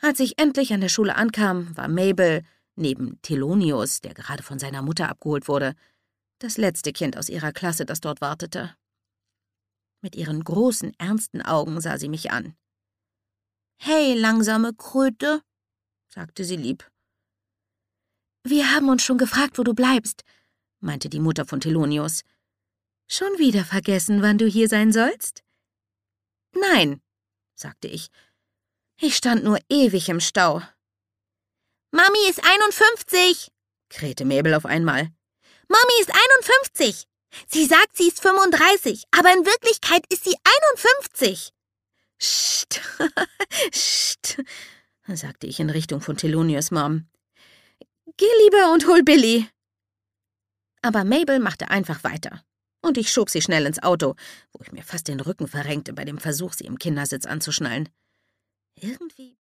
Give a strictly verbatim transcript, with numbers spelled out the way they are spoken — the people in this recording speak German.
Als ich endlich an der Schule ankam, war Mabel, neben Thelonious, der gerade von seiner Mutter abgeholt wurde, das letzte Kind aus ihrer Klasse, das dort wartete. Mit ihren großen, ernsten Augen sah sie mich an. »Hey, langsame Kröte«, sagte sie lieb. »Wir haben uns schon gefragt, wo du bleibst«, meinte die Mutter von Thelonious. »Schon wieder vergessen, wann du hier sein sollst?« »Nein«, sagte ich. »Ich stand nur ewig im Stau.« »Mami ist einundfünfzig«, krähte Mabel auf einmal. »Mami ist einundfünfzig. Sie sagt, sie ist fünfunddreißig, aber in Wirklichkeit ist sie einundfünfzig.« »Sst, sst«, sagte ich in Richtung von Thelonious' Mom. »Geh lieber und hol Billy.« Aber Mabel machte einfach weiter, und ich schob sie schnell ins Auto, wo ich mir fast den Rücken verrenkte bei dem Versuch, sie im Kindersitz anzuschnallen. Irgendwie